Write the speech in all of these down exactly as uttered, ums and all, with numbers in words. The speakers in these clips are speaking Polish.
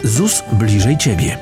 Z U S bliżej Ciebie.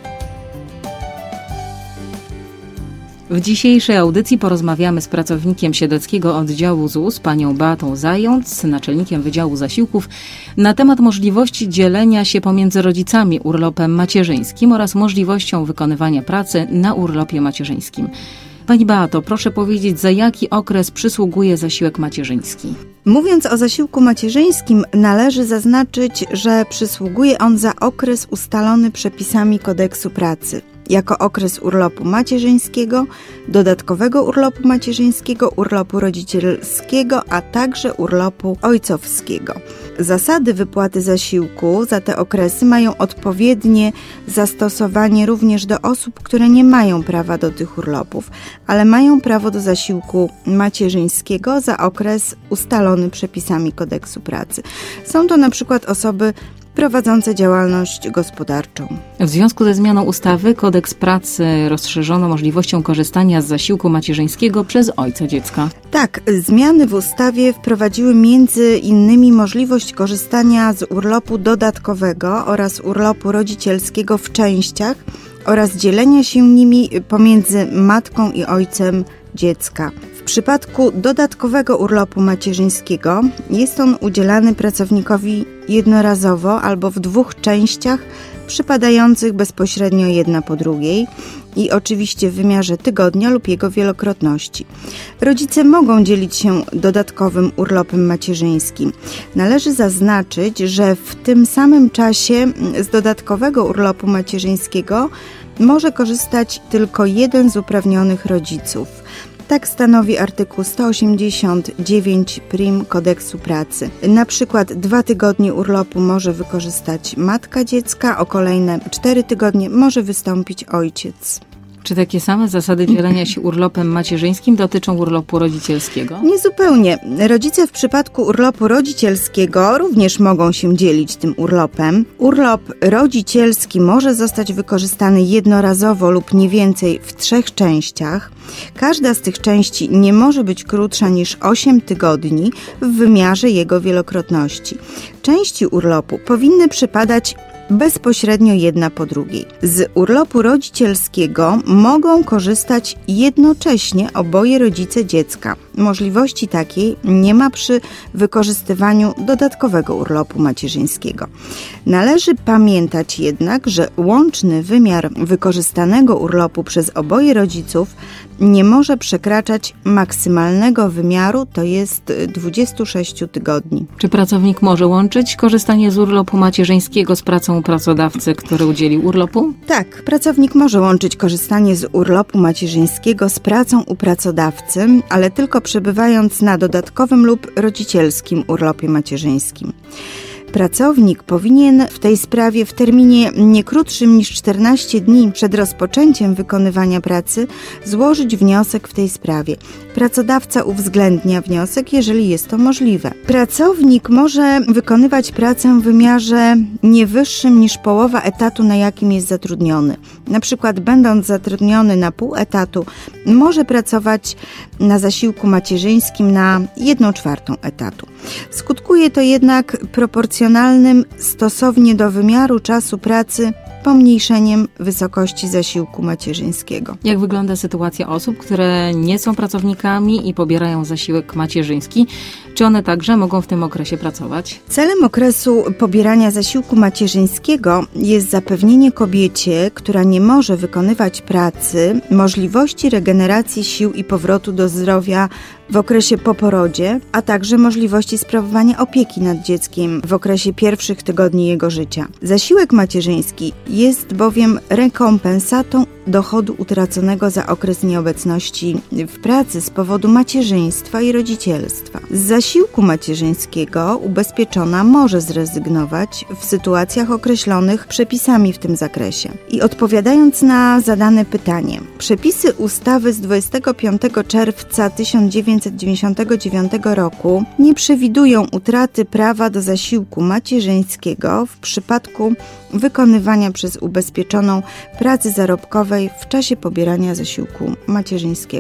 W dzisiejszej audycji porozmawiamy z pracownikiem siedleckiego oddziału Z U S, panią Beatą Zając, naczelnikiem Wydziału Zasiłków, na temat możliwości dzielenia się pomiędzy rodzicami urlopem macierzyńskim oraz możliwością wykonywania pracy na urlopie macierzyńskim. Pani Beato, proszę powiedzieć, za jaki okres przysługuje zasiłek macierzyński? Mówiąc o zasiłku macierzyńskim, należy zaznaczyć, że przysługuje on za okres ustalony przepisami Kodeksu Pracy, jako okres urlopu macierzyńskiego, dodatkowego urlopu macierzyńskiego, urlopu rodzicielskiego, a także urlopu ojcowskiego. Zasady wypłaty zasiłku za te okresy mają odpowiednie zastosowanie również do osób, które nie mają prawa do tych urlopów, ale mają prawo do zasiłku macierzyńskiego za okres ustalony przepisami Kodeksu Pracy. Są to na przykład osoby prowadzące działalność gospodarczą. W związku ze zmianą ustawy Kodeks Pracy rozszerzono możliwością korzystania z zasiłku macierzyńskiego przez ojca dziecka. Tak, zmiany w ustawie wprowadziły między innymi możliwość korzystania z urlopu dodatkowego oraz urlopu rodzicielskiego w częściach oraz dzielenia się nimi pomiędzy matką i ojcem dziecka. W przypadku dodatkowego urlopu macierzyńskiego jest on udzielany pracownikowi jednorazowo albo w dwóch częściach przypadających bezpośrednio jedna po drugiej i oczywiście w wymiarze tygodnia lub jego wielokrotności. Rodzice mogą dzielić się dodatkowym urlopem macierzyńskim. Należy zaznaczyć, że w tym samym czasie z dodatkowego urlopu macierzyńskiego może korzystać tylko jeden z uprawnionych rodziców. Tak stanowi artykuł sto osiemdziesiąt dziewięć prim Kodeksu Pracy. Na przykład dwa tygodnie urlopu może wykorzystać matka dziecka, o kolejne cztery tygodnie może wystąpić ojciec. Czy takie same zasady dzielenia się urlopem macierzyńskim dotyczą urlopu rodzicielskiego? Niezupełnie. Rodzice w przypadku urlopu rodzicielskiego również mogą się dzielić tym urlopem. Urlop rodzicielski może zostać wykorzystany jednorazowo lub nie więcej w trzech częściach. Każda z tych części nie może być krótsza niż osiem tygodni w wymiarze jego wielokrotności. Części urlopu powinny przypadać bezpośrednio jedna po drugiej. Z urlopu rodzicielskiego mogą korzystać jednocześnie oboje rodzice dziecka. Możliwości takiej nie ma przy wykorzystywaniu dodatkowego urlopu macierzyńskiego. Należy pamiętać jednak, że łączny wymiar wykorzystanego urlopu przez oboje rodziców nie może przekraczać maksymalnego wymiaru, to jest dwadzieścia sześć tygodni. Czy pracownik może łączyć korzystanie z urlopu macierzyńskiego z pracą pracodawcy, który udzielił urlopu? Tak, pracownik może łączyć korzystanie z urlopu macierzyńskiego z pracą u pracodawcy, ale tylko przebywając na dodatkowym lub rodzicielskim urlopie macierzyńskim. Pracownik powinien w tej sprawie w terminie nie krótszym niż czternaście dni przed rozpoczęciem wykonywania pracy złożyć wniosek w tej sprawie. Pracodawca uwzględnia wniosek, jeżeli jest to możliwe. Pracownik może wykonywać pracę w wymiarze nie wyższym niż połowa etatu, na jakim jest zatrudniony. Na przykład będąc zatrudniony na pół etatu, może pracować na zasiłku macierzyńskim na jedną czwartą etatu. Skutkuje to jednak proporcjonalnym stosownie do wymiaru czasu pracy pomniejszeniem wysokości zasiłku macierzyńskiego. Jak wygląda sytuacja osób, które nie są pracownikami i pobierają zasiłek macierzyński? Czy one także mogą w tym okresie pracować? Celem okresu pobierania zasiłku macierzyńskiego jest zapewnienie kobiecie, która nie może wykonywać pracy, możliwości regeneracji sił i powrotu do zdrowia w okresie po porodzie, a także możliwości sprawowania opieki nad dzieckiem w okresie pierwszych tygodni jego życia. Zasiłek macierzyński jest bowiem rekompensatą dochodu utraconego za okres nieobecności w pracy z powodu macierzyństwa i rodzicielstwa. Z zasiłku macierzyńskiego ubezpieczona może zrezygnować w sytuacjach określonych przepisami w tym zakresie. I odpowiadając na zadane pytanie, przepisy ustawy z dwudziestego piątego czerwca tysiąc dziewięćset dziewięćdziesiątego dziewiątego roku nie przewidują utraty prawa do zasiłku macierzyńskiego w przypadku wykonywania przez ubezpieczoną pracy zarobkowej w czasie pobierania zasiłku macierzyńskiego.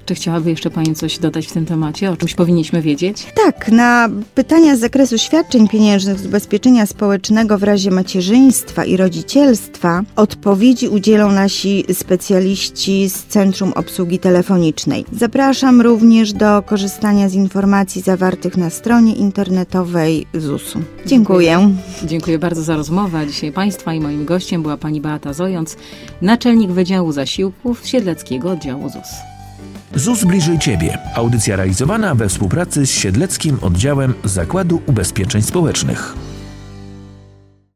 Czy chciałaby jeszcze Pani coś dodać w tym temacie? O czymś powinniśmy wiedzieć? Tak, na pytania z zakresu świadczeń pieniężnych z ubezpieczenia społecznego w razie macierzyństwa i rodzicielstwa odpowiedzi udzielą nasi specjaliści z Centrum Obsługi Telefonicznej. Zapraszam również do korzystania z informacji zawartych na stronie internetowej zusu. Dziękuję. Dziękuję bardzo za rozmowę. Dzisiaj Państwa i moim gościem była Pani Beata Zojąc, naczelnik Wydziału Zasiłków Siedleckiego Oddziału ZUS. ZUS bliżej Ciebie. Audycja realizowana we współpracy z Siedleckim Oddziałem Zakładu Ubezpieczeń Społecznych.